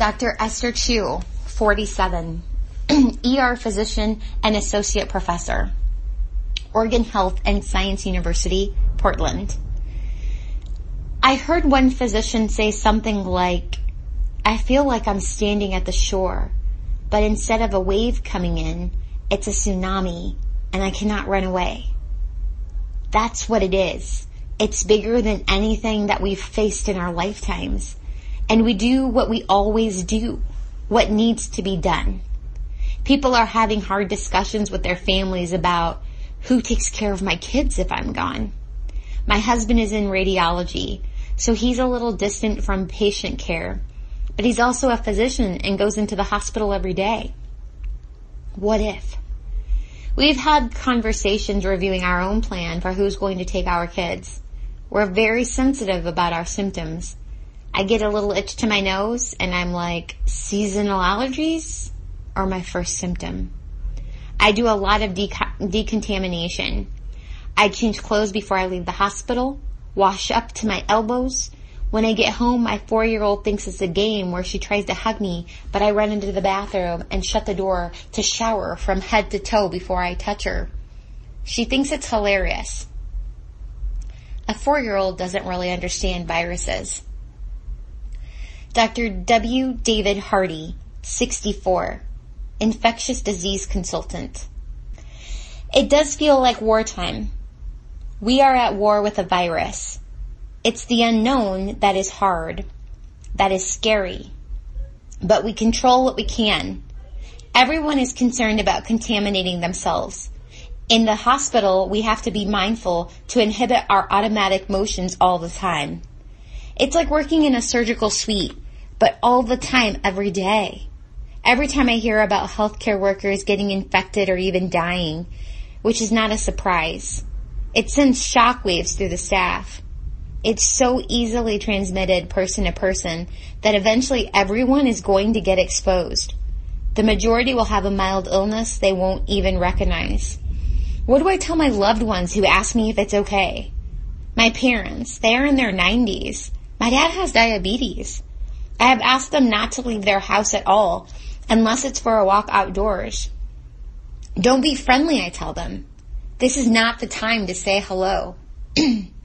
Dr. Esther Chu, 47, ER physician and associate professor, Oregon Health and Science University, Portland. I heard one physician say something like, I feel like I'm standing at the shore, but instead of a wave coming in, it's a tsunami, and I cannot run away. That's what it is. It's bigger than anything that we've faced in our lifetimes. And we do what we always do, what needs to be done. People are having hard discussions with their families about who takes care of my kids if I'm gone. My husband is in radiology, so he's a little distant from patient care, but he's also a physician and goes into the hospital every day. What if? We've had conversations reviewing our own plan for who's going to take our kids. We're very sensitive about our symptoms. I get a little itch to my nose and I'm like, seasonal allergies or my first symptom? I do a lot of decontamination. I change clothes before I leave the hospital, wash up to my elbows. When I get home, my 4-year-old thinks it's a game where she tries to hug me, but I run into the bathroom and shut the door to shower from head to toe before I touch her. She thinks it's hilarious. A 4-year-old doesn't really understand viruses. Dr. W. David Hardy, 64, infectious disease consultant. It does feel like wartime. We are at war with a virus. It's the unknown that is hard, that is scary. But we control what we can. Everyone is concerned about contaminating themselves. In the hospital, we have to be mindful to inhibit our automatic motions all the time. It's like working in a surgical suite, but all the time, every day. Every time I hear about healthcare workers getting infected or even dying, which is not a surprise, it sends shockwaves through the staff. It's so easily transmitted person to person that eventually everyone is going to get exposed. The majority will have a mild illness they won't even recognize. What do I tell my loved ones who ask me if it's okay? My parents, they are in their 90s. My dad has diabetes. I have asked them not to leave their house at all, unless it's for a walk outdoors. Don't be friendly, I tell them. This is not the time to say hello.